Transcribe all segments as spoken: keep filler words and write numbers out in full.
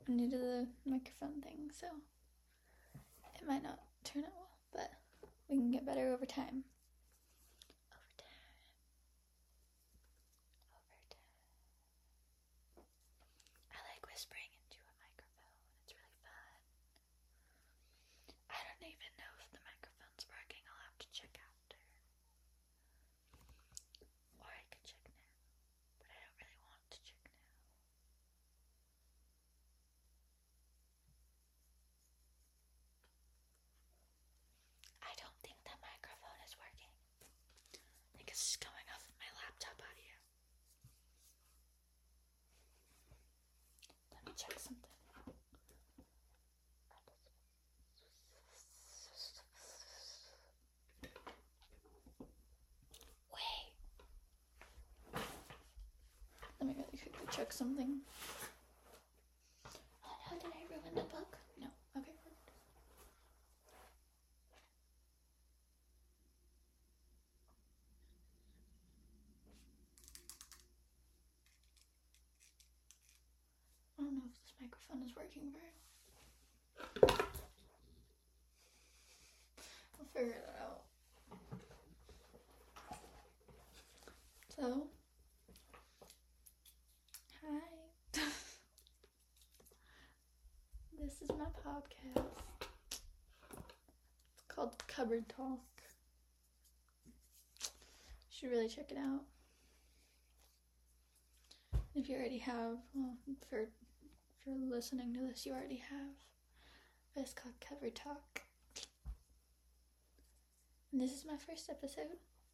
I'm new to the microphone thing, so it might not turn out well, but we can get better over time. Over time. Over time. I like whispering into a microphone. It's really fun. I don't even know if the microphone's working. I'll have to check after. Or I could check now, but I don't really want to check now. I don't think the microphone is working. I think it's just coming off of my laptop audio. Let me check something. Wait. Let me really quickly check something. Oh no, did I ruin the book? No. Okay, perfect. I don't know if this microphone is working very well. I'll figure that out. So, hi. This is my podcast. It's called Cupboard Talk. You should really check it out. If you already have, well, for if you're listening to this, you already have. But it's called Cupboard Talk. And this is my first episode.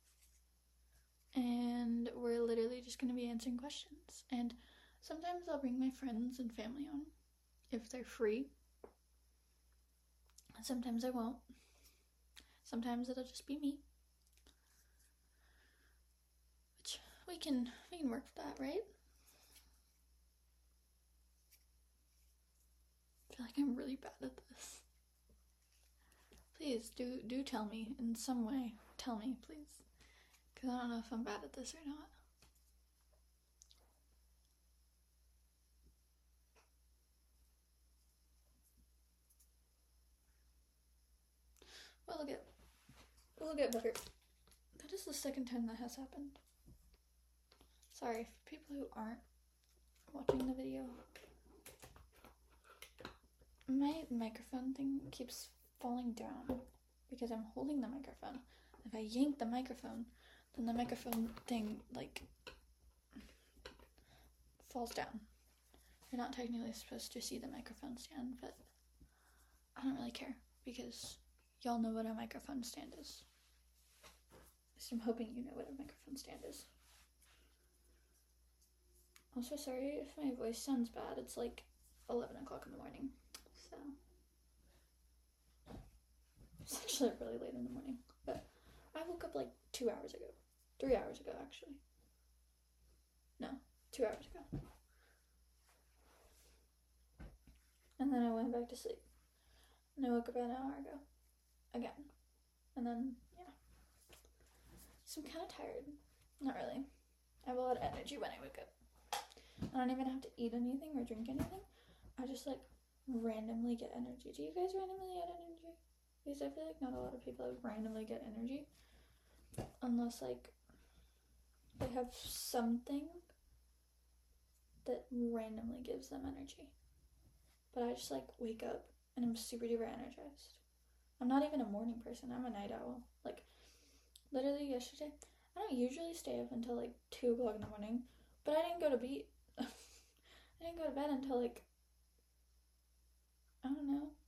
And we're literally just going to be answering questions. And sometimes I'll bring my friends and family on if they're free. Sometimes I won't. Sometimes it'll just be me. Which we can we can work with that, right? I feel like I'm really bad at this. Please do do tell me in some way. Tell me, please. Because I don't know if I'm bad at this or not. We'll get we'll get better. That is the second time that has happened. Sorry for people who aren't watching the video. My microphone thing keeps falling down because I'm holding the microphone. If I yank the microphone, then the microphone thing like falls down. You're not technically supposed to see the microphone stand, but I don't really care because y'all know what a microphone stand is. At least I'm hoping you know what a microphone stand is. Also, sorry if my voice sounds bad. It's like eleven o'clock in the morning, so it's actually really late in the morning. But I woke up like two hours ago, three hours ago actually. No, two hours ago. And then I went back to sleep. And I woke up an hour ago. Again. And then, yeah. So I'm kind of tired. Not really. I have a lot of energy when I wake up. I don't even have to eat anything or drink anything. I just, like, randomly get energy. Do you guys randomly get energy? Because I feel like not a lot of people randomly get energy. Unless, like, they have something that randomly gives them energy. But I just, like, wake up and I'm super duper energized. I'm not even a morning person. I'm a night owl. Like, literally yesterday, I don't usually stay up until, like, two o'clock in the morning. But I didn't go to bed. I didn't go to bed until, like, I don't know,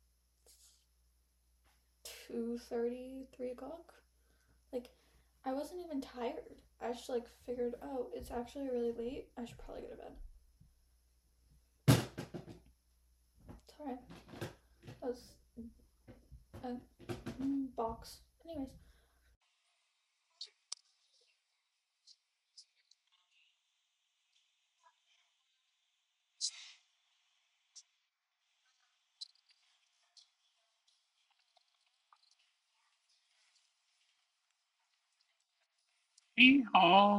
two thirty, three o'clock. Like, I wasn't even tired. I just, like, figured, oh, it's actually really late. I should probably go to bed. It's alright. That was a box. Anyways. Yeehaw.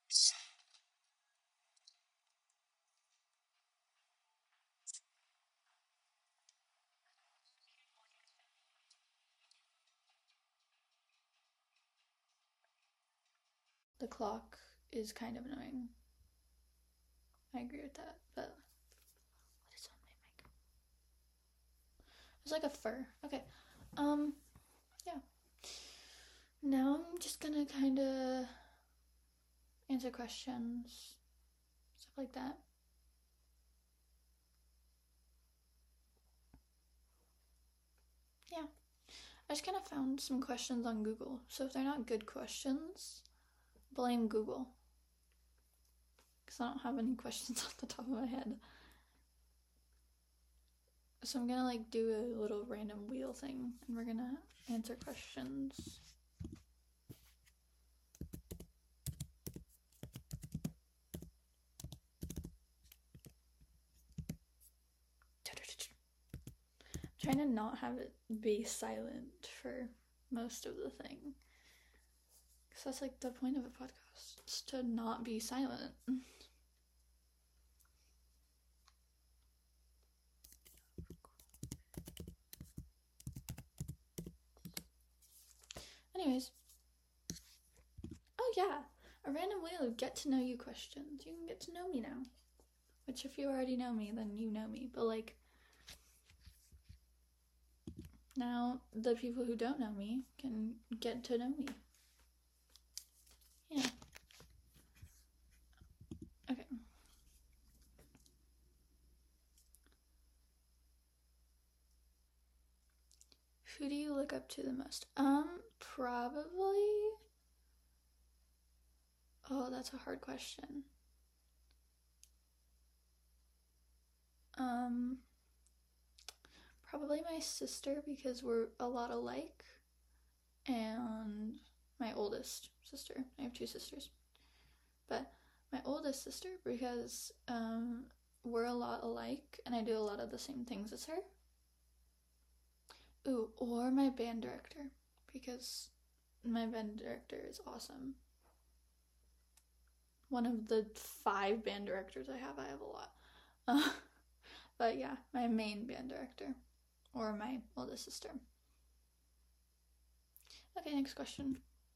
The clock is kind of annoying. I agree with that, but what is on my mic? It's like a fur. Okay. Um, yeah. Now I'm just gonna kind of answer questions, stuff like that. Yeah. I just kind of found some questions on Google. So if they're not good questions, blame Google. Because I don't have any questions off the top of my head. So I'm gonna like do a little random wheel thing and we're gonna answer questions. I'm trying to not have it be silent for most of the thing. Because that's like the point of a podcast. It's to not be silent. Anyways. Oh yeah, a random wheel of get to know you questions. You can get to know me now. Which if you already know me, then you know me. But like, now the people who don't know me can get to know me. Yeah. Okay. Who do you look up to the most? Um, probably... Oh, that's a hard question. Um, probably my sister because we're a lot alike. And my oldest sister. I have two sisters. But my oldest sister because um, we're a lot alike and I do a lot of the same things as her. Ooh, or my band director because my band director is awesome. One of the five band directors I have, I have a lot. Uh, but yeah, my main band director or my oldest sister. Okay, next question.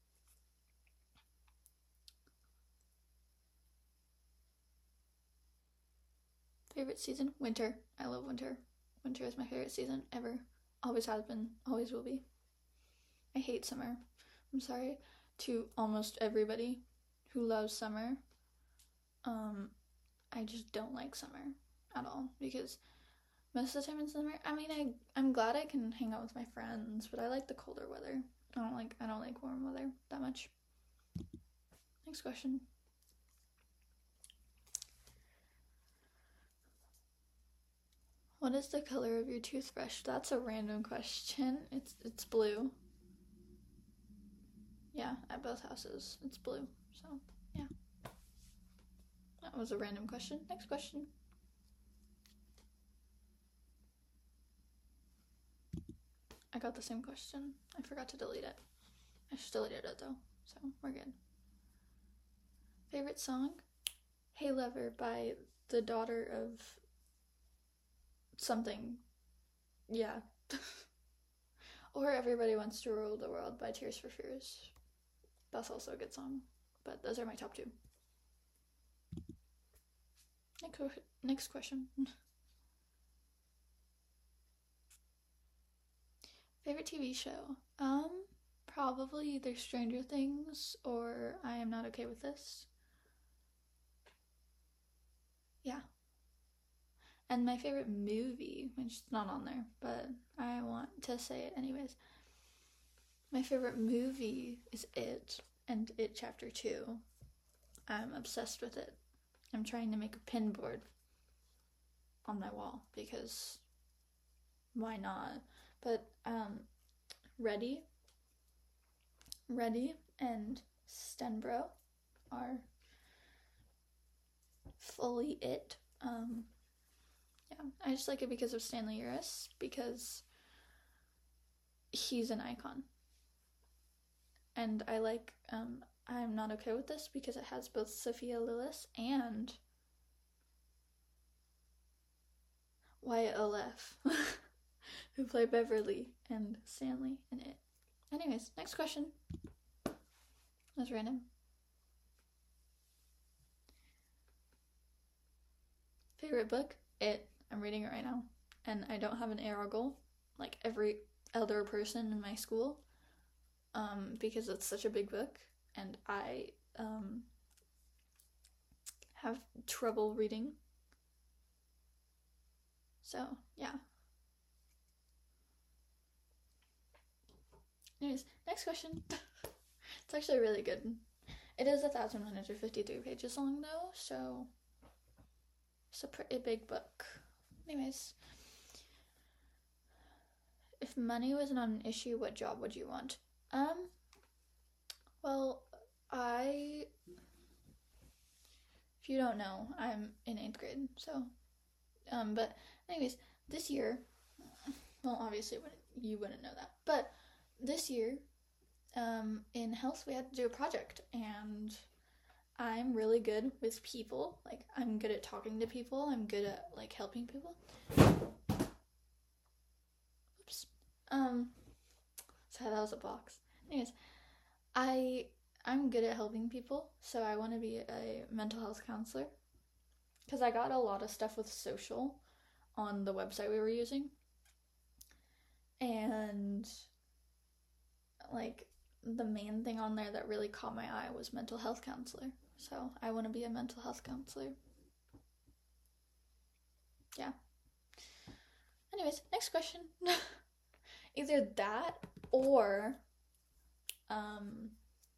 Favorite season? Winter. I love winter. Winter is my favorite season ever. Always has been. Always will be. I hate summer. I'm sorry to almost everybody who loves summer. Um, I just don't like summer at all because most of the time in summer, I mean, I I'm glad I can hang out with my friends, but I like the colder weather. I don't like I don't like warm weather that much. Next question. What is the color of your toothbrush? That's a random question. It's it's blue. Yeah, at both houses. It's blue. So, yeah. That was a random question. Next question. I got the same question. I forgot to delete it. I just deleted it though, so we're good. Favorite song? Hey Lover by the daughter of something. Yeah. Or Everybody Wants to Rule the World by Tears for Fears. That's also a good song. But those are my top two. Next, next question. Favorite T V show? Um, probably either Stranger Things or I Am Not Okay with This. Yeah. And my favorite movie, which is not on there, but I want to say it anyways. My favorite movie is It, and It Chapter two. I'm obsessed with it. I'm trying to make a pin board on my wall because why not? But um, Ready, Ready and Stenbro are fully it. Um, yeah, I just like it because of Stanley Uris because he's an icon. And I like um, I'm not okay with this because it has both Sophia Lillis and Wyatt Oleff, who play Beverly and Stanley in it. Anyways, next question. That's random. Favorite book? It. I'm reading it right now. And I don't have an A R goal, like every elder person in my school, um, because it's such a big book, and I um, have trouble reading. So, yeah. Anyways, next question. It's actually really good. It is one thousand one hundred fifty-three pages long, though, so it's a pretty big book. Anyways, if money was not an issue, what job would you want? Um, well, I, if you don't know, I'm in eighth grade, so, um, but anyways, this year, well, obviously you wouldn't know that, but this year, um, in health, we had to do a project, and I'm really good with people. Like, I'm good at talking to people. I'm good at, like, helping people. Oops. Um, so that was a box. Anyways, I, I'm good at helping people, so I want to be a mental health counselor. Because I got a lot of stuff with social on the website we were using. And, like, the main thing on there that really caught my eye was mental health counselor. So I want to be a mental health counselor. Yeah. Anyways, next question. Either that or um,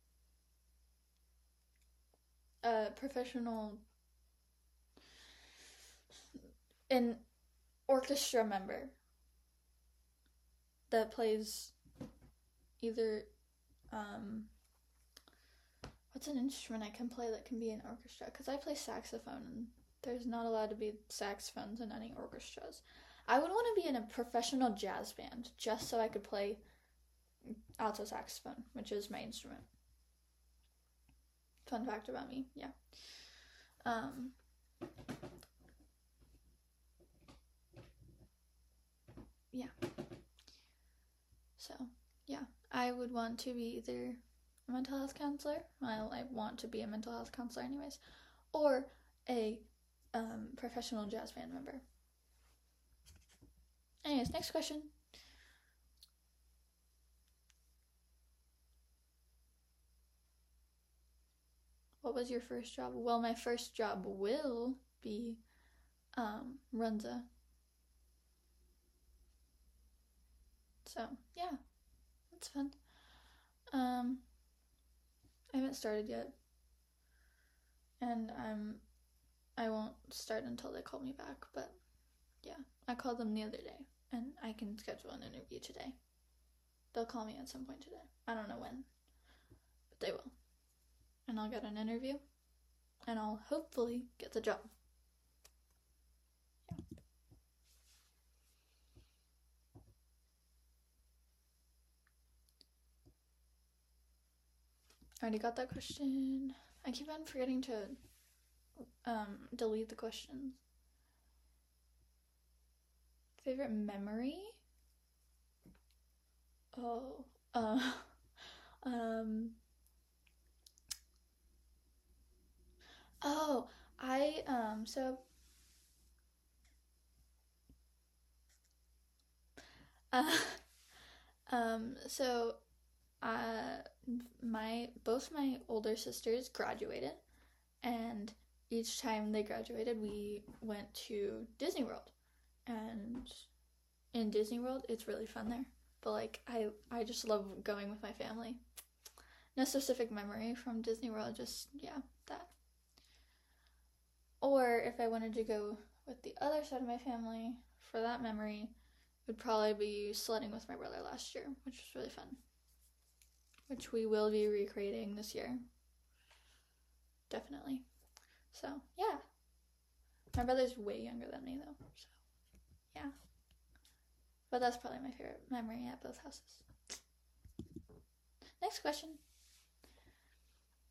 a professional, an orchestra member that plays either um, what's an instrument I can play that can be an orchestra? Because I play saxophone, and there's not allowed to be saxophones in any orchestras. I would want to be in a professional jazz band, just so I could play alto saxophone, which is my instrument. Fun fact about me, yeah. Um, yeah. So, yeah. I would want to be either a mental health counselor, well, I want to be a mental health counselor anyways, or a um, professional jazz band member. Anyways, next question. What was your first job? Well, my first job will be um, Runza. So, yeah, that's fun. Um, I haven't started yet, and I'm, I won't start until they call me back, but yeah, I called them the other day, and I can schedule an interview today. They'll call me at some point today. I don't know when, but they will. And I'll get an interview, and I'll hopefully get the job. Yeah. I already got that question. I keep on forgetting to um, delete the questions. Favorite memory? Oh, uh, um, oh, I, um, so, uh, um, so, uh, my, both my older sisters graduated, and each time they graduated, we went to Disney World, and in Disney World, it's really fun there, but, like, I, I just love going with my family. No specific memory from Disney World, just, yeah, that. Or if I wanted to go with the other side of my family, for that memory, would probably be sledding with my brother last year, which was really fun. Which we will be recreating this year. Definitely. So, yeah. My brother's way younger than me, though, so, yeah. But that's probably my favorite memory at both houses. Next question.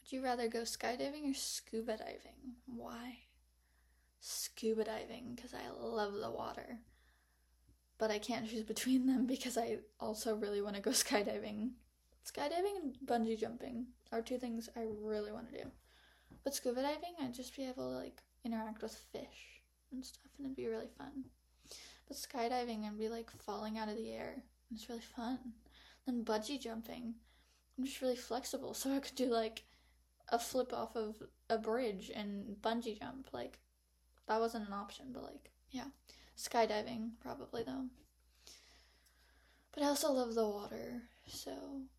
Would you rather go skydiving or scuba diving? Why? Scuba diving, because I love the water. But I can't choose between them because I also really want to go skydiving. Skydiving and bungee jumping are two things I really want to do. But scuba diving, I'd just be able to, like, interact with fish and stuff, and it'd be really fun. But skydiving, I'd be, like, falling out of the air. It's really fun. Then bungee jumping, I'm just really flexible, so I could do, like, a flip off of a bridge and bungee jump. Like, that wasn't an option, but, like, yeah. Skydiving, probably, though. But I also love the water, so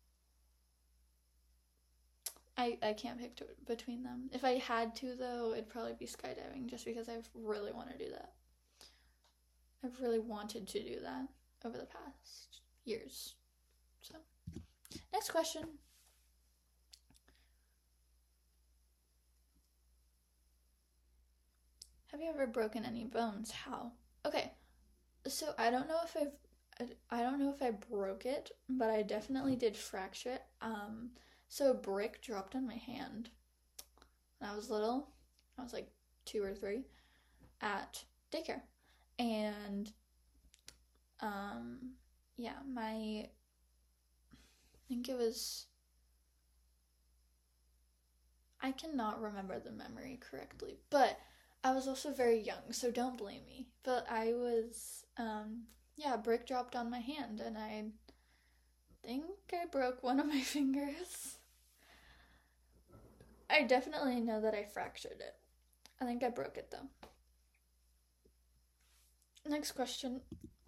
I I can't pick to, between them. If I had to, though, it'd probably be skydiving, just because I really want to do that. I've really wanted to do that over the past years. So, next question. Have you ever broken any bones? How? Okay, so I don't know if I've, I don't know if I broke it, but I definitely did fracture it. Um, so a brick dropped on my hand when I was little. I was like two or three at daycare. And, um, yeah, my, I think it was, I cannot remember the memory correctly, but I was also very young, so don't blame me. But I was, um, yeah, a brick dropped on my hand, and I think I broke one of my fingers. I definitely know that I fractured it. I think I broke it, though. Next question.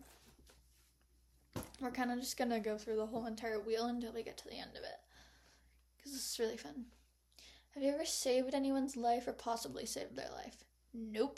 We're kind of just gonna go through the whole entire wheel until we get to the end of it, because this is really fun. Have you ever saved anyone's life or possibly saved their life? Nope.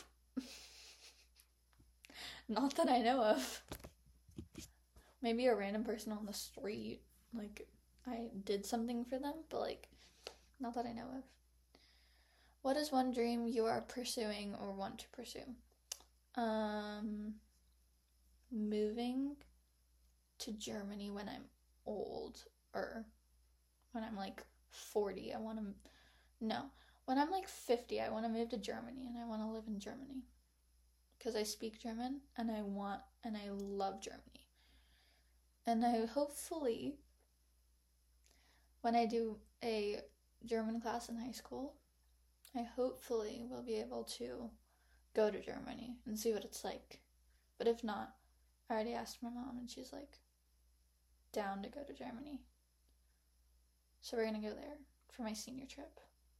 Not that I know of. Maybe a random person on the street, like, I did something for them, but, like, not that I know of. What is one dream you are pursuing or want to pursue? Um, moving to Germany when I'm old, or when I'm, like, forty. I want to, no. When I'm like fifty, I want to move to Germany, and I want to live in Germany. Because I speak German, and I want, and I love Germany. And I hopefully, when I do a German class in high school, I hopefully will be able to go to Germany and see what it's like. But if not, I already asked my mom, and she's like, down to go to Germany. So we're going to go there for my senior trip.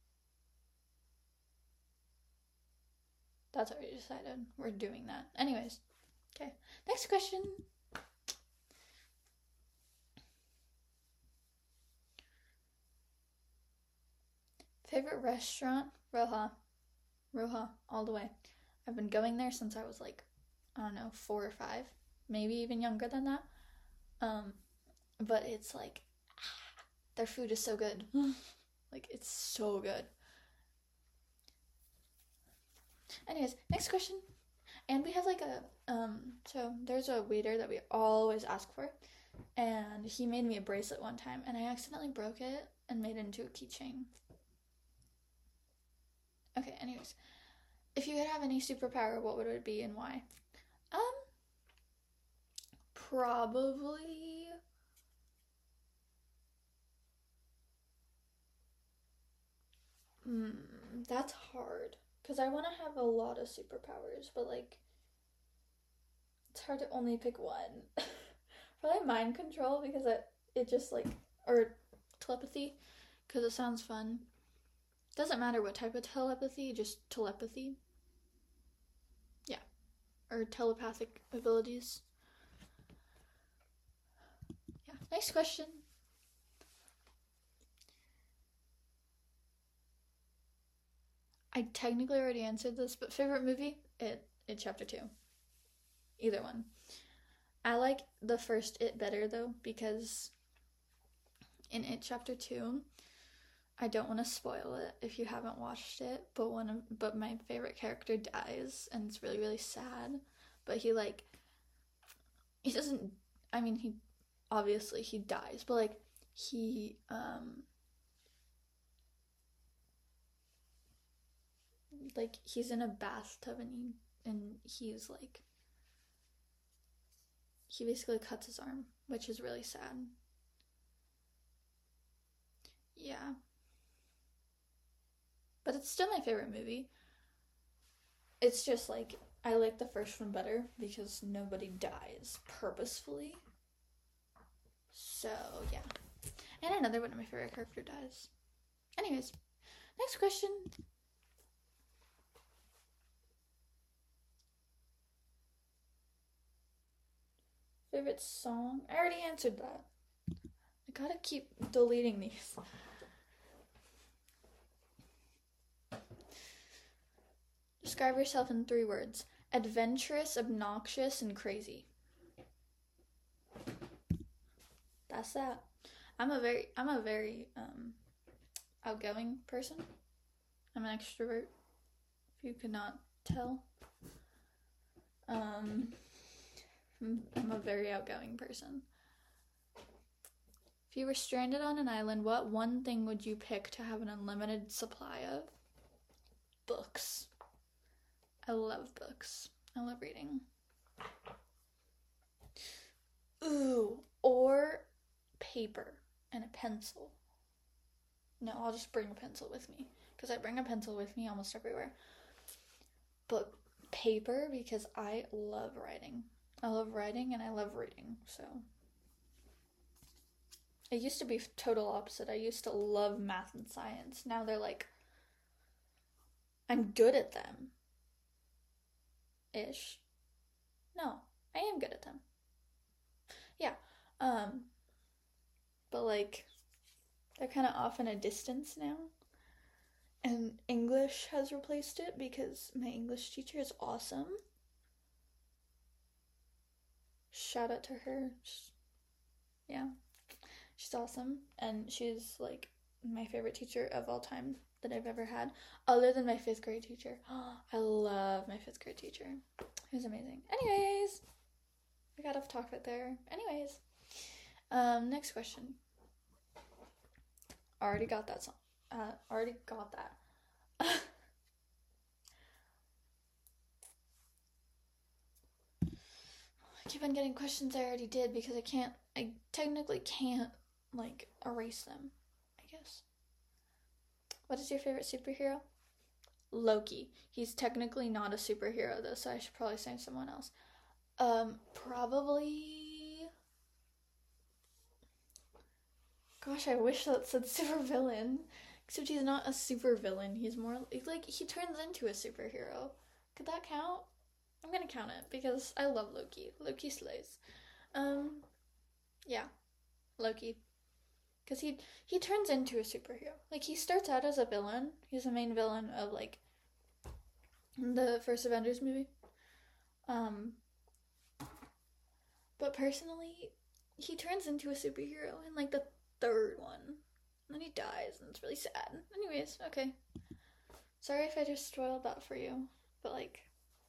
That's already decided. We're doing that. Anyways. Okay. Next question. Favorite restaurant? Roja. Roja. All the way. I've been going there since I was like, I don't know, four or five. Maybe even younger than that. Um, but it's like, ah, their food is so good. Like, it's so good. Anyways, next question. And we have like a, um, so there's a waiter that we always ask for, and he made me a bracelet one time, and I accidentally broke it and made it into a keychain. Okay, anyways. If you could have any superpower, what would it be and why? Um, probably... Hmm, that's hard. Because I want to have a lot of superpowers, but, like, it's hard to only pick one. Probably mind control, because it, it just, like, or telepathy, because it sounds fun. Doesn't matter what type of telepathy, just telepathy. Yeah. Or telepathic abilities. Yeah. Next question. I technically already answered this, but favorite movie? It, It Chapter two. Either one. I like the first It better, though, because in It Chapter two, I don't want to spoil it if you haven't watched it, but one of, but my favorite character dies, and it's really, really sad. But he, like, he doesn't, I mean, he, obviously he dies, but, like, he, um, like he's in a bathtub and he and he's like he basically cuts his arm, which is really sad. Yeah. But it's still my favorite movie. It's just like I like the first one better because nobody dies purposefully. So, yeah. And another one of my favorite characters dies. Anyways, next question. Favorite song? I already answered that. I gotta keep deleting these. Describe yourself in three words. Adventurous, obnoxious, and crazy. That's that. I'm a very, I'm a very, um, outgoing person. I'm an extrovert, if you could not tell. Um, I'm a very outgoing person. If you were stranded on an island, what one thing would you pick to have an unlimited supply of? Books. I love books. I love reading. Ooh, or paper and a pencil. No, I'll just bring a pencil with me because I bring a pencil with me almost everywhere. But paper because I love writing. I love writing and I love reading, so. It used to be total opposite. I used to love math and science. Now they're like, I'm good at them. Ish. No, I am good at them. Yeah. Um, but like, they're kind of off in a distance now. And English has replaced it because my English teacher is awesome. Shout out to her. Yeah. She's awesome. And she's like my favorite teacher of all time that I've ever had. Other than my fifth grade teacher. I love my fifth grade teacher. He was amazing. Anyways. I got off talk right there. Anyways. Um, next question. Already got that song. Uh, already got that. I keep on getting questions I already did because I can't, I technically can't, like, erase them, I guess. What is your favorite superhero? Loki. He's technically not a superhero, though, so I should probably say someone else. Um, probably... Gosh, I wish that said supervillain. Except he's not a supervillain. He's more, like, he turns into a superhero. Could that count? I'm gonna count it because I love Loki. Loki slays. Um, yeah, Loki. Because he, he turns into a superhero. Like, he starts out as a villain. He's the main villain of, like, the first Avengers movie. Um, but personally, he turns into a superhero in, like, the third one. And then he dies, and it's really sad. Anyways, okay. Sorry if I just spoiled that for you. But, like,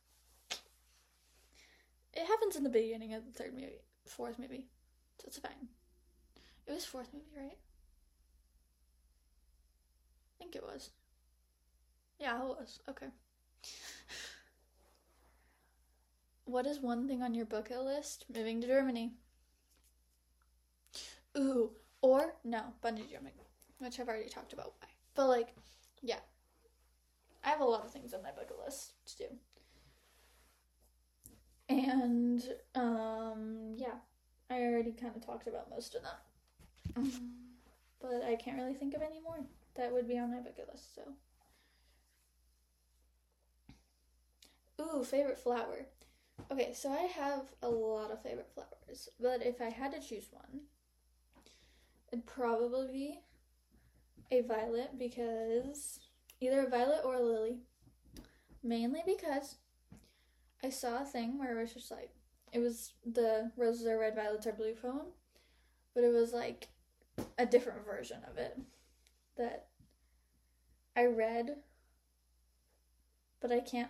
it happens in the beginning of the third movie. Fourth movie. So it's fine. It was fourth movie, right? I think it was. Yeah, it was. Okay. What is one thing on your bucket list? Moving to Germany. Ooh. Or, no, bungee jumping. Which I've already talked about why. But, like, yeah. I have a lot of things on my bucket list to do. And, um, yeah. I already kind of talked about most of that. But I can't really think of any more that would be on my bucket list, so. Ooh, favorite flower. Okay, so I have a lot of favorite flowers, but if I had to choose one, it'd probably be a violet because, either a violet or a lily. Mainly because I saw a thing where it was just like, it was the roses are red, violets are blue poem, but it was like a different version of it that I read, but I can't,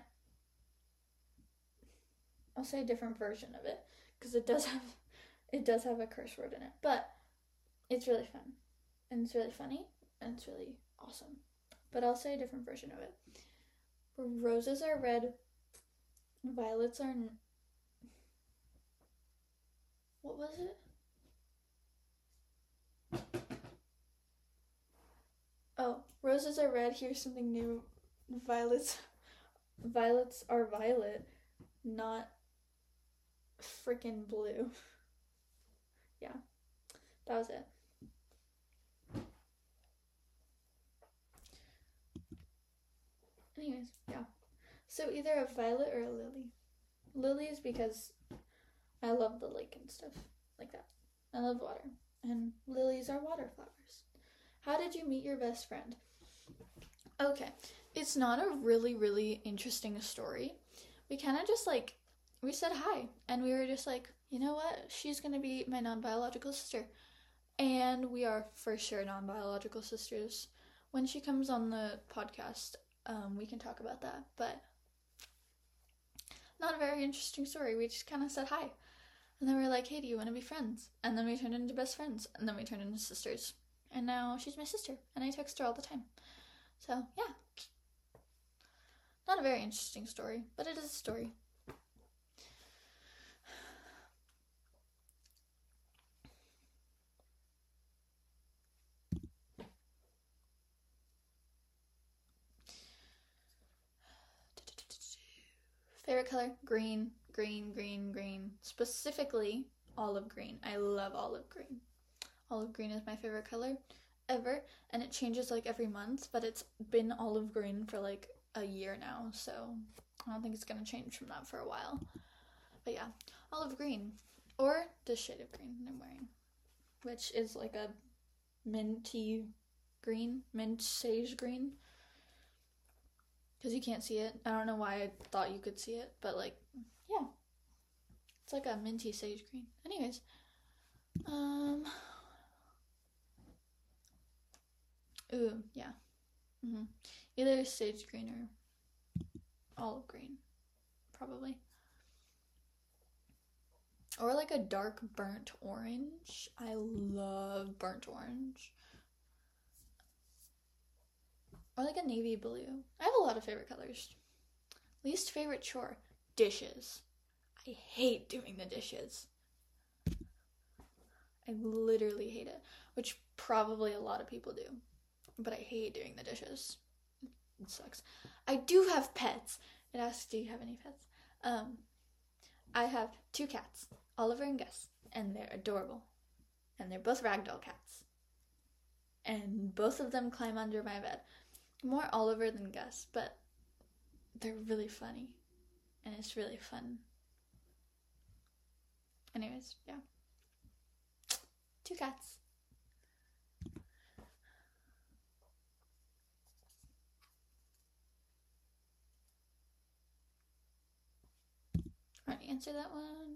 I'll say a different version of it, because it does have, it does have a curse word in it, but it's really fun, and it's really funny, and it's really awesome, but I'll say a different version of it. Roses are red. Violets are... N- what was it? Oh, roses are red. Here's something new. Violets... Violets are violet, not freaking blue. Yeah, that was it. Anyways, yeah. So either a violet or a lily. Lilies because I love the lake and stuff like that. I love water. And lilies are water flowers. How did you meet your best friend? Okay, it's not a really, really interesting story. We kind of just like, we said hi. And we were just like, you know what? She's going to be my non-biological sister. And we are for sure non-biological sisters. When she comes on the podcast, um, we can talk about that. But not a very interesting story. We just kind of said hi. And then we were like, hey, do you want to be friends? And then we turned into best friends. And then we turned into sisters. And now she's my sister. And I text her all the time. So, yeah. Not a very interesting story. But it is a story. Favorite color? Green, green, green, green. Specifically, olive green. I love olive green. Olive green is my favorite color ever. And it changes like every month. But it's been olive green for like a year now. So I don't think it's going to change from that for a while. But yeah, olive green. Or this shade of green I'm wearing. Which is like a minty green. Mint sage green. Because you can't see it. I don't know why I thought you could see it. But, like, yeah. It's like a minty sage green. Anyways. Um. Ooh, yeah. Mm-hmm. Either sage green or olive green. Probably. Or, like, a dark burnt orange. I love burnt orange. Or like a navy blue. I have a lot of favorite colors. Least favorite chore? Dishes. I hate doing the dishes. I literally hate it. Which probably a lot of people do. But I hate doing the dishes. It sucks. I do have pets. It asks, do you have any pets? Um, I have two cats. Oliver and Gus. And they're adorable. And they're both ragdoll cats. And both of them climb under my bed. More Oliver than Gus, but they're really funny. And it's really fun. Anyways, yeah. Two cats. Already answer that one.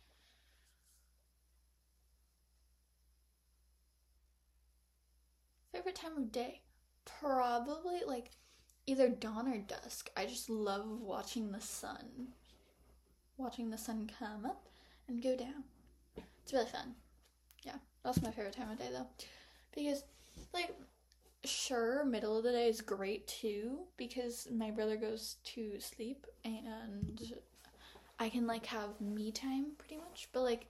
Favorite time of day? Probably like either dawn or dusk. I just love watching the sun. Watching the sun come up and go down. It's really fun. Yeah, that's my favorite time of day though. Because, like, sure, middle of the day is great too. Because my brother goes to sleep and I can, like, have me time pretty much. But, like,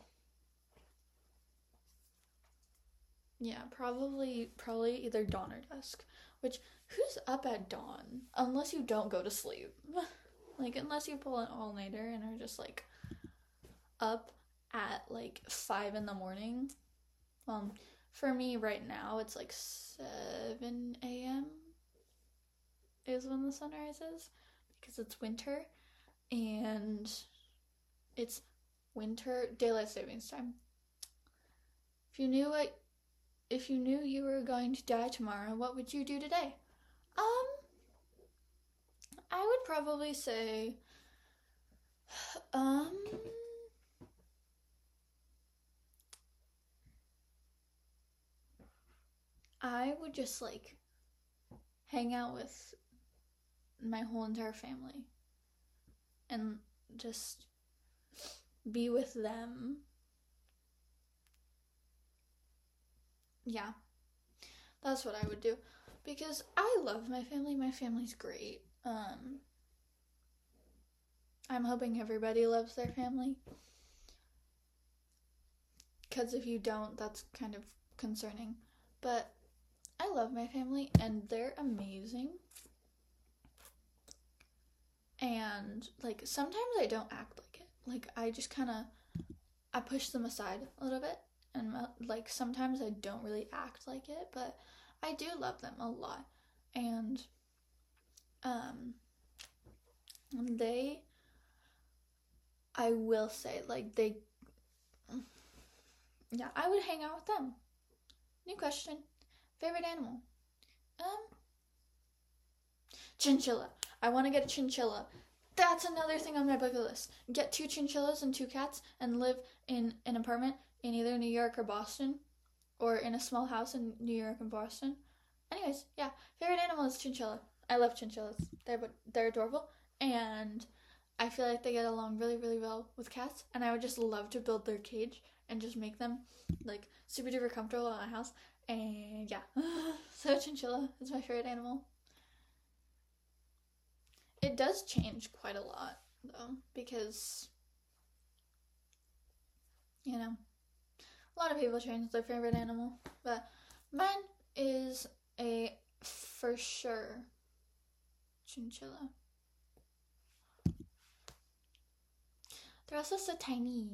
yeah, probably, probably either dawn or dusk. Which, who's up at dawn? Unless you don't go to sleep. Like, unless you pull an all-nighter and are just, like, up at, like, five in the morning. Um, for me right now, it's, like, seven a.m. is when the sun rises. Because it's winter. And it's winter, daylight savings time. If you knew what... If you knew you were going to die tomorrow, what would you do today? Um, I would probably say, um, I would just, like, hang out with my whole entire family and just be with them. Yeah, that's what I would do. Because I love my family. My family's great. Um, I'm hoping everybody loves their family. Because if you don't, that's kind of concerning. But I love my family, and they're amazing. And, like, sometimes I don't act like it. Like, I just kind of, I push them aside a little bit. And, like, sometimes I don't really act like it, but I do love them a lot. And, um, they, I will say, like, they, yeah, I would hang out with them. New question. Favorite animal? Um, chinchilla. I want to get a chinchilla. That's another thing on my bucket list. Get two chinchillas and two cats and live in an apartment in either New York or Boston, or in a small house in New York and Boston. Anyways, yeah, favorite animal is chinchilla. I love chinchillas. They're they're adorable, and I feel like they get along really, really well with cats. And I would just love to build their cage and just make them like super duper comfortable in my house. And yeah, so chinchilla is my favorite animal. It does change quite a lot though, because you know, a lot of people change their favorite animal, but mine is a for sure chinchilla. They're also so tiny,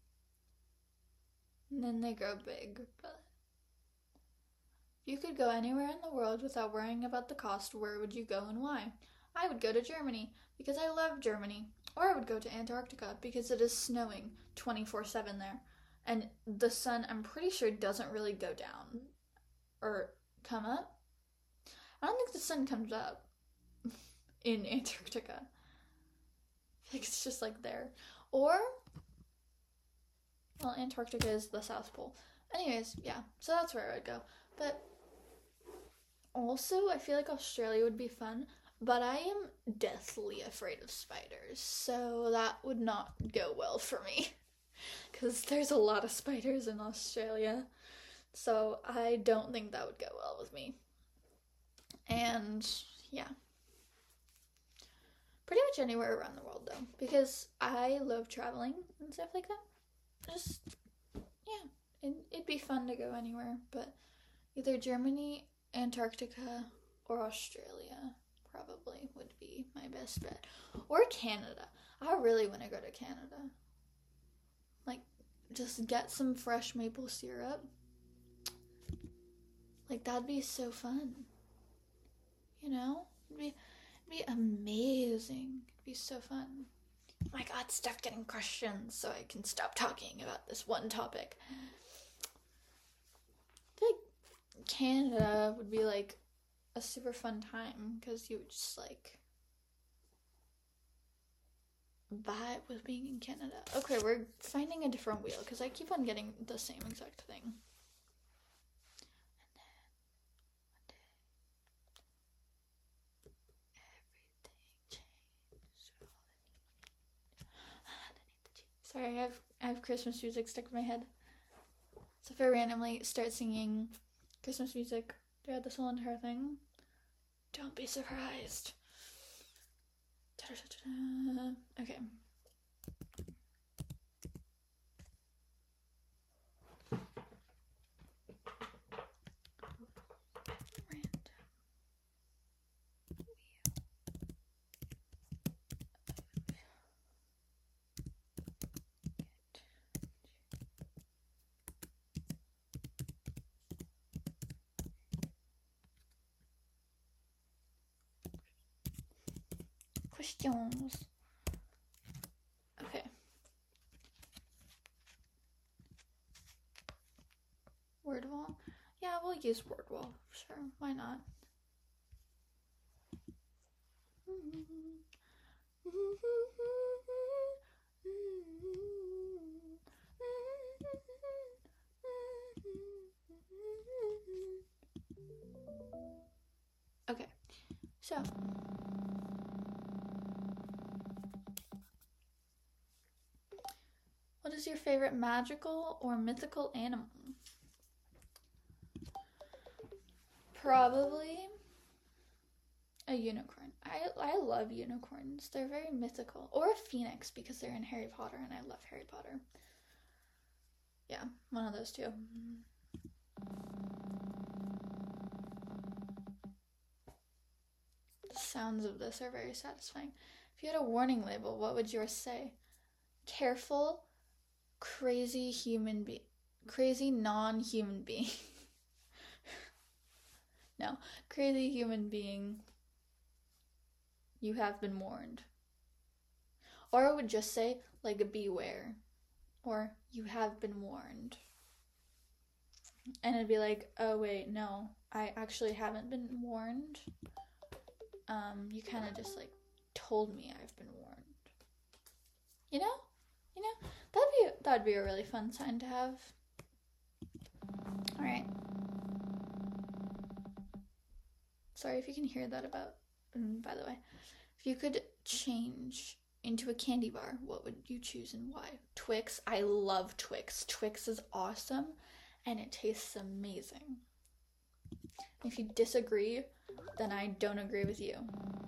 and then they grow big. But if you could go anywhere in the world without worrying about the cost, where would you go and why? I would go to Germany because I love Germany, or I would go to Antarctica because it is snowing twenty-four seven there, and the sun, I'm pretty sure, doesn't really go down or come up. I don't think the sun comes up in Antarctica. I think it's just like there. Or, well, Antarctica is the South Pole. Anyways, yeah, so that's where I would go. But also, I feel like Australia would be fun, but I am deathly afraid of spiders, so that would not go well for me. Because there's a lot of spiders in Australia, so I don't think that would go well with me. And, yeah. Pretty much anywhere around the world, though, because I love traveling and stuff like that. Just, yeah, it, it'd be fun to go anywhere, but either Germany, Antarctica, or Australia probably would be my best bet. Or Canada. I really want to go to Canada. Like, just get some fresh maple syrup. Like, that'd be so fun. You know? It'd be... It'd be amazing. It'd be so fun. Oh my god, stop getting questions so I can stop talking about this one topic. I feel like Canada would be like a super fun time because you would just like vibe with being in Canada. Okay, we're finding a different wheel because I keep on getting the same exact thing. Sorry, I have I have Christmas music stuck in my head. So if I randomly start singing Christmas music throughout this whole entire thing, don't be surprised. Okay. Questions. Okay. Word wall? Yeah, we'll use word wall. Sure, why not? Okay, so what is your favorite magical or mythical animal? Probably A unicorn. I I love unicorns. They're very mythical. Or a phoenix because they're in Harry Potter and I love Harry Potter. Yeah, one of those two. The sounds of this are very satisfying. If you had a warning label, what would yours say? Careful, crazy human being. Crazy non-human being. No, crazy human being. You have been warned. Or it would just say, like, beware. Or, you have been warned. And it'd be like, oh wait, no, I actually haven't been warned. Um, you kind of just, like, told me I've been warned. You know? You know? That'd be, that'd be a really fun sign to have. Alright. Sorry if you can hear that about, by the way. If you could change into a candy bar, what would you choose and why? Twix. I love Twix. Twix is awesome and it tastes amazing. If you disagree, then I don't agree with you.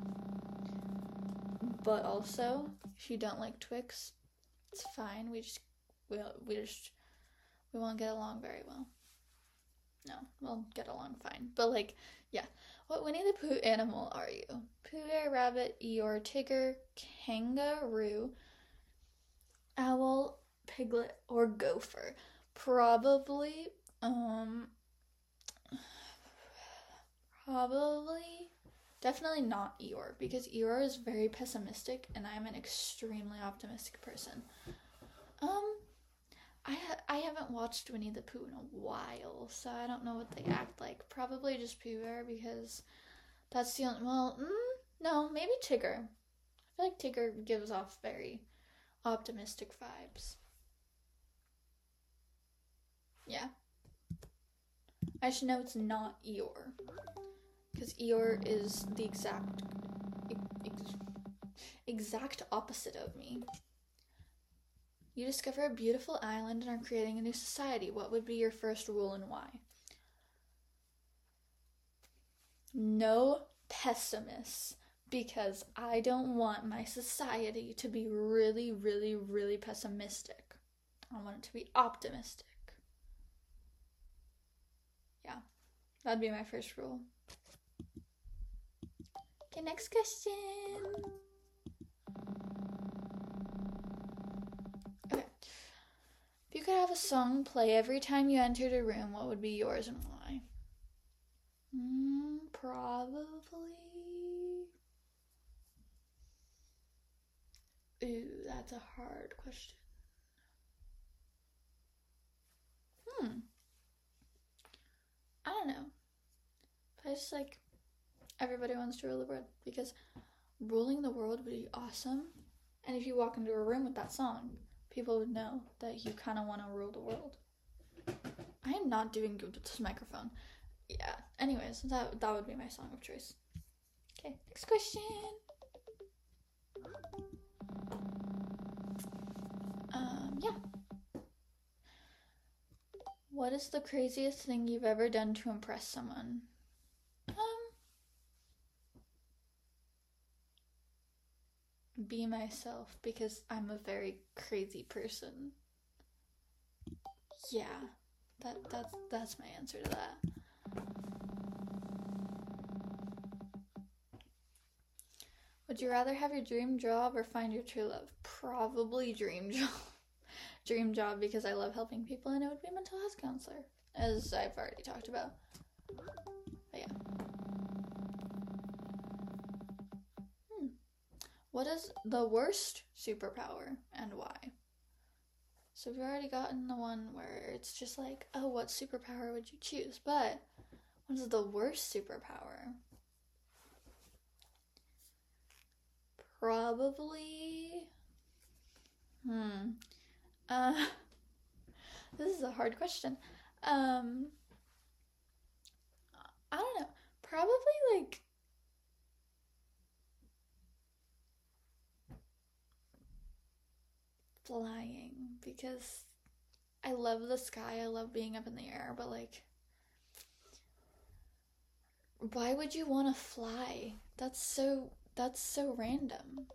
But also, if you don't like Twix, it's fine. We just we we just we won't get along very well. No, we'll get along fine. But like, yeah. What Winnie the Pooh animal are you? Pooh Bear, Rabbit, Eeyore, Tigger, Kangaroo, Owl, Piglet, or Gopher? Probably, um, probably, definitely not Eeyore, because Eeyore is very pessimistic, and I'm an extremely optimistic person. Um, I ha- I haven't watched Winnie the Pooh in a while, so I don't know what they act like. Probably just Pooh Bear, because that's the only, well, mm, no, maybe Tigger. I feel like Tigger gives off very optimistic vibes. Yeah. I should know it's not Eeyore, because Eeyore is the exact, ex- exact opposite of me. You discover a beautiful island and are creating a new society. What would be your first rule and why? No pessimists, because I don't want my society to be really, really, really pessimistic. I want it to be optimistic. Yeah, that'd be my first rule. Okay, next question. Okay. If you could have a song play every time you entered a room, what would be yours and why? Mm, probably. Ooh, that's a hard question. Hmm. I don't know. But I just like everybody wants to rule the world, because ruling the world would be awesome. And if you walk into a room with that song, people would know that you kind of want to rule the world. I am not doing good with this microphone. Yeah. Anyways, that that would be my song of choice. Okay, next question. Um, yeah. What is the craziest thing you've ever done to impress someone? Um, be myself, because I'm a very crazy person. Yeah, that that's that's my answer to that. Would you rather have your dream job or find your true love? Probably dream job. Dream job, because I love helping people, and it would be mental health counselor, as I've already talked about. But yeah. Hmm. What is the worst superpower and why? So we've already gotten the one where it's just like, oh, what superpower would you choose? But what is the worst superpower? Probably. Hmm. Uh, this is a hard question. Um, I don't know. Probably like flying, because I love the sky. I love being up in the air, but like, why would you want to fly? That's so, that's so random.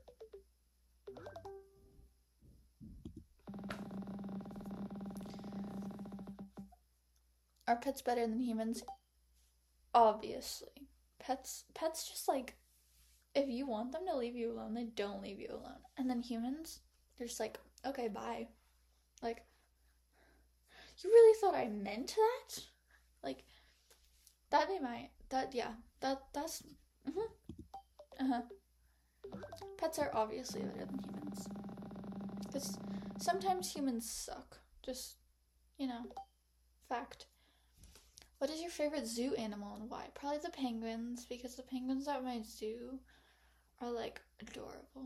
Are pets better than humans? Obviously. Pets, pets just like, if you want them to leave you alone, they don't leave you alone. And then humans, they're just like, okay, bye. Like, you really thought I meant that? Like, that they might. That, yeah. That, that's, mm-hmm. Uh-huh. Pets are obviously better than humans. Because sometimes humans suck. Just, you know, fact. What is your favorite zoo animal and why? Probably the penguins, because the penguins at my zoo are, like, adorable.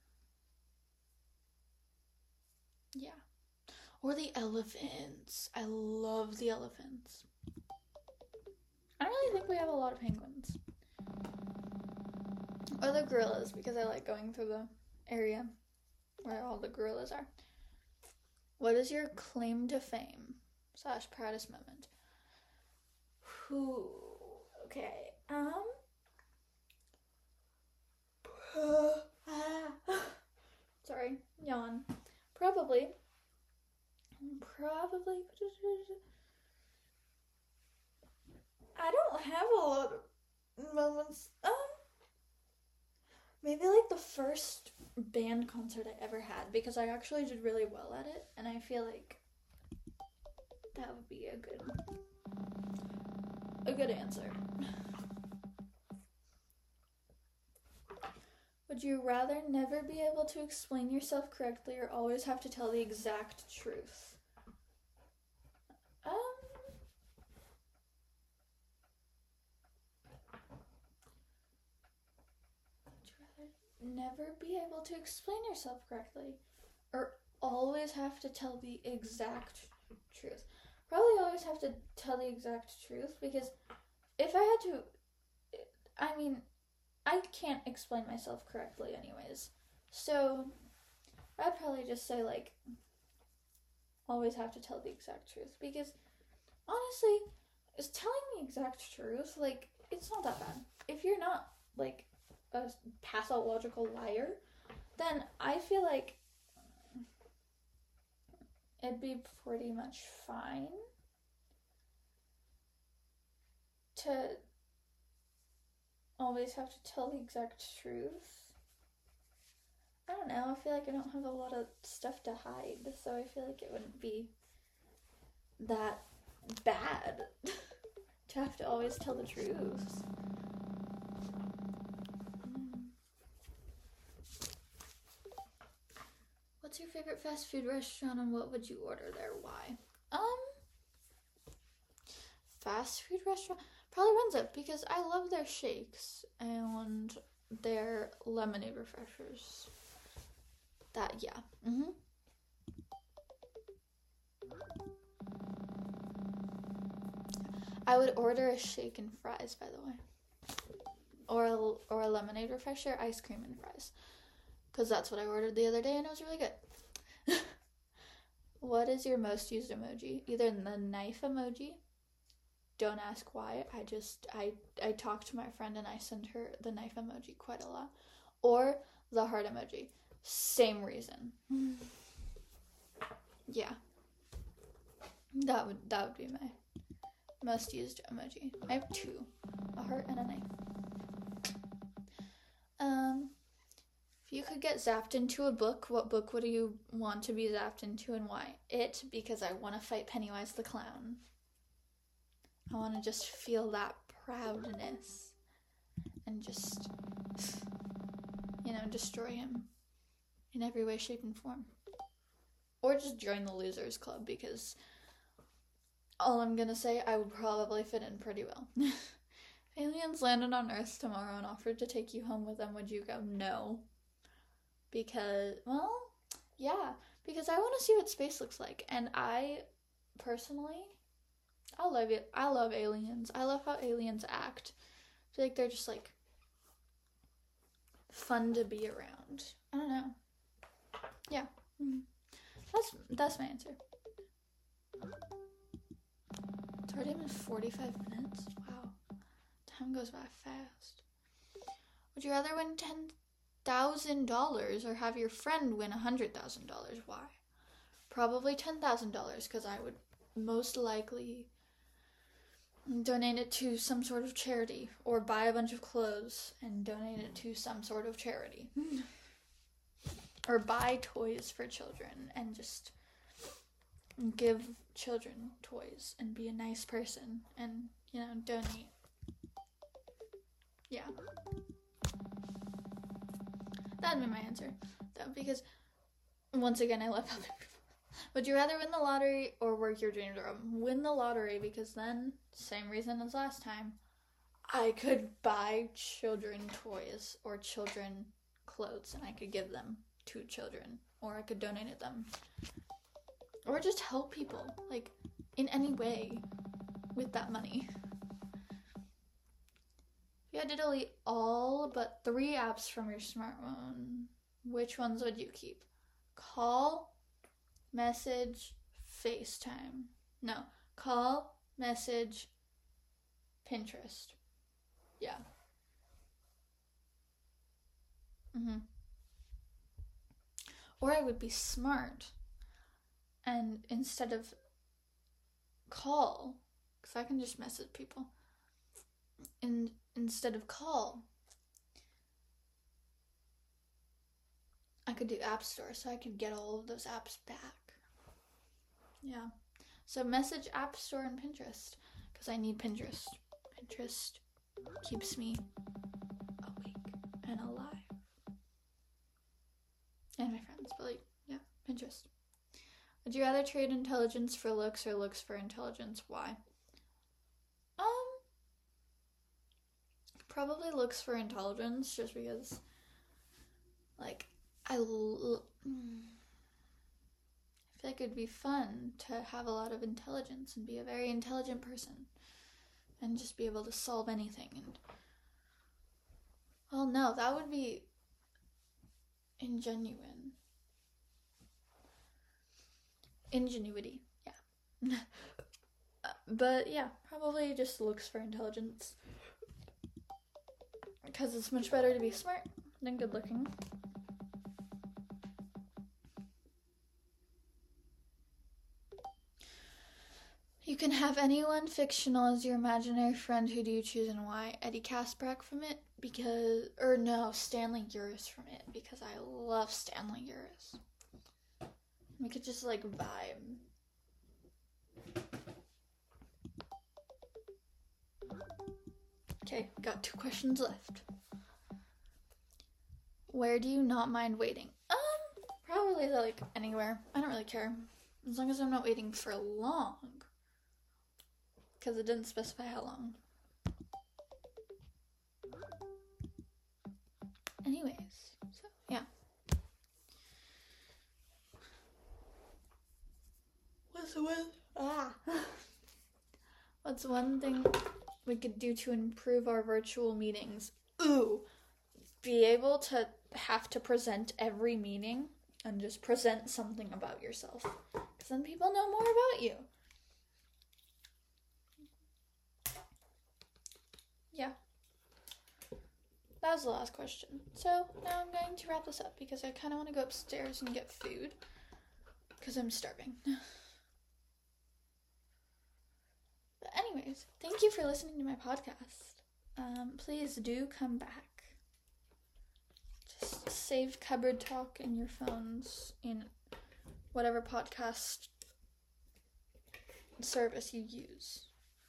Yeah. Or the elephants. I love the elephants. I don't really think we have a lot of penguins. Or the gorillas, because I like going through the area where all the gorillas are. What is your claim to fame slash proudest moment? Whew. Okay. Um. Sorry. Yawn. Probably. Probably. I don't have a lot of moments. Um. Maybe like the first band concert I ever had, because I actually did really well at it, and I feel like that would be a good a good answer. Would you rather never be able to explain yourself correctly or always have to tell the exact truth? Um Would you rather never be able to explain yourself correctly or always have to tell the exact truth? Probably always have to tell the exact truth, because if I had to, I mean, I can't explain myself correctly anyways. So I'd probably just say, like, always have to tell the exact truth, because honestly, is telling the exact truth, like, it's not that bad. If you're not, like, a pathological liar, then I feel like it'd be pretty much fine to always have to tell the exact truth. I don't know, I feel like I don't have a lot of stuff to hide, so I feel like it wouldn't be that bad to have to always tell the truth. What's your favorite fast food restaurant and what would you order there? Why? Um, fast food restaurant? Probably Renza, because I love their shakes and their lemonade refreshers. That, yeah. Mm-hmm. I would order a shake and fries, by the way. Or a, or a lemonade refresher, ice cream and fries. Because that's what I ordered the other day and it was really good. What is your most used emoji? Either the knife emoji. Don't ask why. I just, I, I talk to my friend and I send her the knife emoji quite a lot. Or the heart emoji. Same reason. Yeah. That would, that would be my most used emoji. I have two. A heart and a knife. Um, if you could get zapped into a book, what book would you want to be zapped into and why? It, because I want to fight Pennywise the Clown. I want to just feel that proudness and just, you know, destroy him in every way, shape, and form. Or just join the Losers Club, because all I'm gonna say, I would probably fit in pretty well. If aliens landed on Earth tomorrow and offered to take you home with them, would you go? No. Because, well, yeah, because I want to see what space looks like, and I, personally, I love it. I love aliens. I love how aliens act. I feel like they're just, like, fun to be around. I don't know. Yeah. Mm-hmm. That's, that's my answer. It's already been forty-five minutes. Wow. Time goes by fast. Would you rather win ten thousand dollars or have your friend win one hundred thousand dollars? Why? Probably ten thousand dollars because I would most likely donate it to some sort of charity or buy a bunch of clothes and donate it to some sort of charity. Or buy toys for children and just give children toys and be a nice person and, you know, donate. Yeah. That'd be my answer. That, because, once again, I love other people. Would you rather win the lottery or work your dream job? Win the lottery, because then, same reason as last time, I could buy children toys or children clothes and I could give them to children, or I could donate it them, or just help people, like, in any way with that money. If you had to delete all but three apps from your smartphone, which ones would you keep? Call, message, FaceTime. No, call, message, Pinterest. Yeah. Mm-hmm. Or I would be smart and instead of call, because I can just message people, and instead of call, I could do App Store, so I could get all of those apps back. Yeah. So message, App Store, and Pinterest, because I need Pinterest. Pinterest keeps me awake and alive. And my friends, but like, yeah, Pinterest. Would you rather trade intelligence for looks or looks for intelligence? Why? Um, probably looks for intelligence, just because, like, I, l- I feel like it'd be fun to have a lot of intelligence and be a very intelligent person and just be able to solve anything. And, well, no, that would be ingenuine. Ingenuity, yeah. uh, but yeah, probably just looks for intelligence. Because it's much better to be smart than good looking. You can have anyone fictional as your imaginary friend. Who do you choose and why? Eddie Kaspbrak from It, because, or no, Stanley Uris from It, because I love Stanley Uris. We could just, like, vibe. Okay, got two questions left. Where do you not mind waiting? Um, probably, like, anywhere. I don't really care. As long as I'm not waiting for long. Because it didn't specify how long. Anyways, so, yeah. What's one? Ah. What's one thing we could do to improve our virtual meetings? Ooh, be able to have to present every meeting and just present something about yourself. Because then people know more about you. Yeah. That was the last question. So now I'm going to wrap this up because I kind of want to go upstairs and get food. Because I'm starving. But anyways, thank you for listening to my podcast. Um, please do come back. Just save Cupboard Talk in your phones in whatever podcast service you use.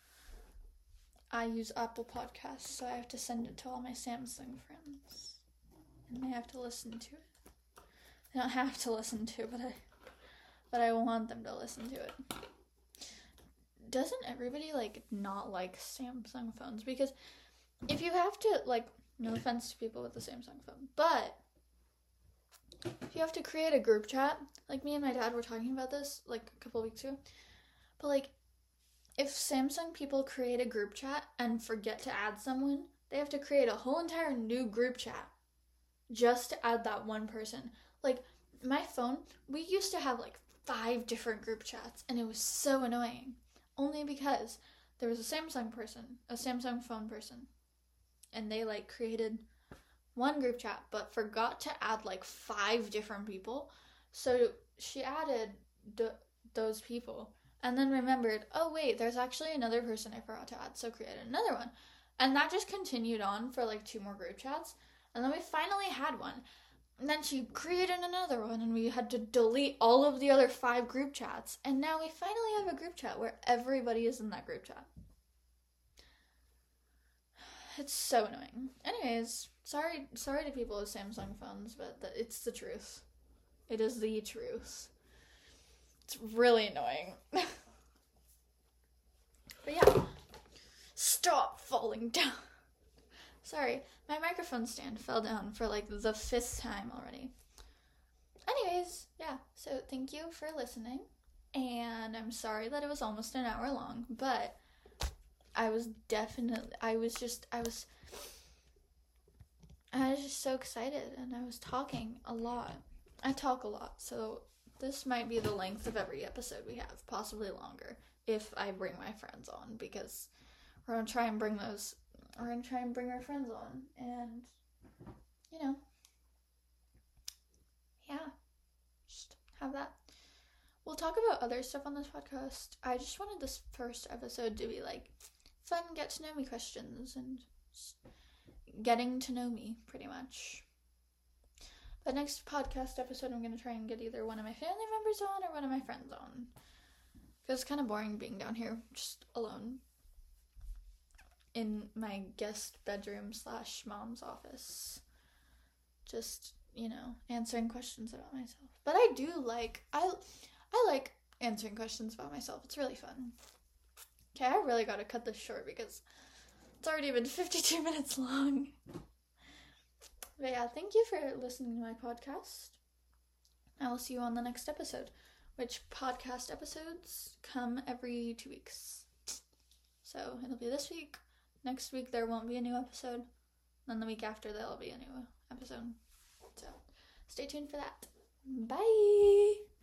I use Apple Podcasts, so I have to send it to all my Samsung friends. And they have to listen to it. They don't have to listen to it, but I, but I want them to listen to it. Doesn't everybody, like, not like Samsung phones? Because if you have to, like, no offense to people with the Samsung phone, but if you have to create a group chat, like me and my dad were talking about this, like, a couple weeks ago, but, like, if Samsung people create a group chat and forget to add someone, they have to create a whole entire new group chat just to add that one person. Like, my phone, we used to have, like, five different group chats, and it was so annoying. Only because there was a Samsung person, a Samsung phone person, and they, like, created one group chat, but forgot to add like five different people. So she added d- those people and then remembered, oh wait, there's actually another person I forgot to add, so created another one. And that just continued on for like two more group chats. And then we finally had one. And then she created another one, and we had to delete all of the other five group chats. And now we finally have a group chat where everybody is in that group chat. It's so annoying. Anyways, sorry sorry to people with Samsung phones, but the, it's the truth. It is the truth. It's really annoying. But yeah. Stop falling down. Sorry, my microphone stand fell down for like the fifth time already. Anyways, yeah, so thank you for listening. And I'm sorry that it was almost an hour long, but I was definitely, I was just, I was, I was just so excited, and I was talking a lot. I talk a lot, so this might be the length of every episode we have, possibly longer, if I bring my friends on, because we're going to try and bring those, we're going to try and bring our friends on, and, you know, yeah, just have that. We'll talk about other stuff on this podcast. I just wanted this first episode to be, like, fun get to know me questions, and getting to know me, pretty much. But next podcast episode, I'm going to try and get either one of my family members on or one of my friends on. Because it's kind of boring being down here, just alone. In my guest bedroom slash mom's office. Just, you know, answering questions about myself. But I do like, I, I like answering questions about myself. It's really fun. Okay, I really gotta cut this short because it's already been fifty-two minutes long. But yeah, thank you for listening to my podcast. I will see you on the next episode, which podcast episodes come every two weeks. So it'll be this week. Next week there won't be a new episode. Then the week after there'll be a new episode. So stay tuned for that. Bye!